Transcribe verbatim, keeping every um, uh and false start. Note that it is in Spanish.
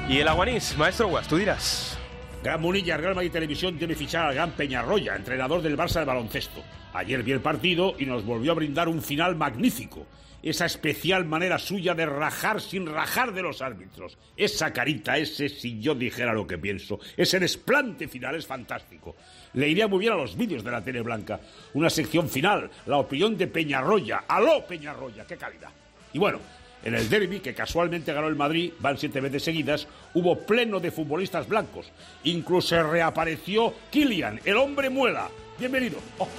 Y el Aguanís, maestro Guas, tú dirás. Gran Munilla, Real Madrid Televisión debe fichar al gran Peñarroya, entrenador del Barça de baloncesto. Ayer vi el partido y nos volvió a brindar un final magnífico. Esa especial manera suya de rajar sin rajar de los árbitros. Esa carita, ese si yo dijera lo que pienso. Ese desplante final es fantástico. Le iría muy bien a los vídeos de la tele blanca. Una sección final, la opinión de Peñarroya. ¡Aló, Peñarroya! ¡Qué calidad! Y bueno, en el derbi, que casualmente ganó el Madrid, van siete veces seguidas, hubo pleno de futbolistas blancos. Incluso reapareció Kylian, el hombre muela. Bienvenido. Oh.